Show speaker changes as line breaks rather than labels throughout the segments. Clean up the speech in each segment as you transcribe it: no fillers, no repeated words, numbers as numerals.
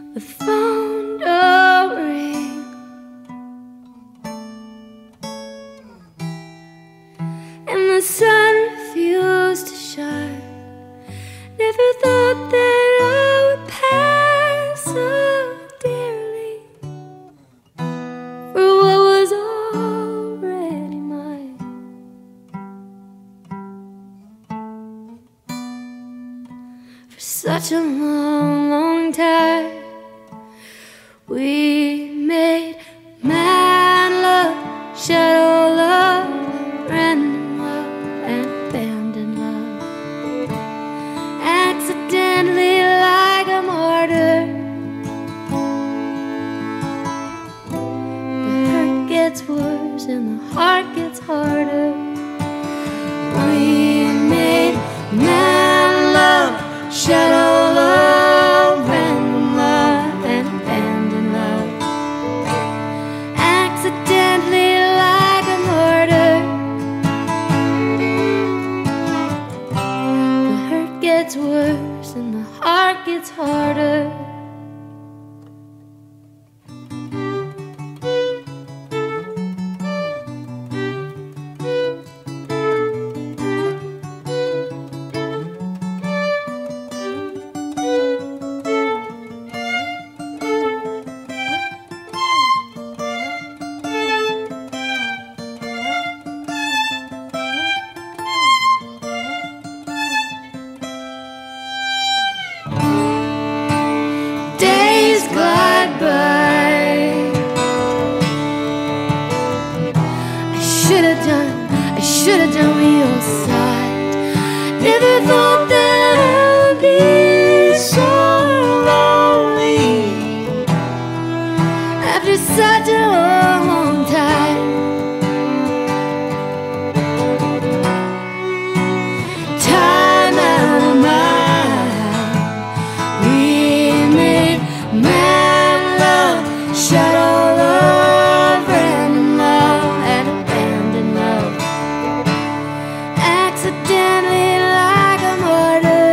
the phone don't ring, and the sun refused to shine. Never thought that I would pass so dearly for what was already mine. For such a long, long time we made mad love, shadow love, random love, and abandoned love. Accidentally, like a martyr, the hurt gets worse and the heart gets harder. We made mad love, shadow love, random love, and abandoned love. Accidentally, like a martyr, the hurt gets worse and the heart gets harder. Days glide by. I should have done with your side. Never thought that I would be so lonely after such a long, long time. Time out of mind, we made mad love, shadow love, random love, and abandoned love. Accidentally, like a martyr,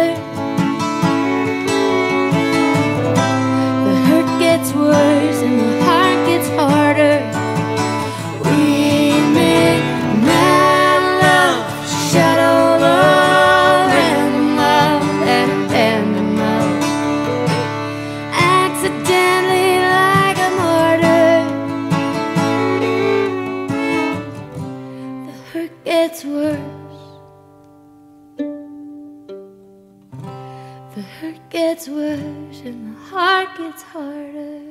the hurt gets worse and the heart gets harder. We made mad love, shadow love, random love, and abandoned love. Accidentally, like a martyr, the hurt gets worse, the hurt gets worse, and the heart gets harder.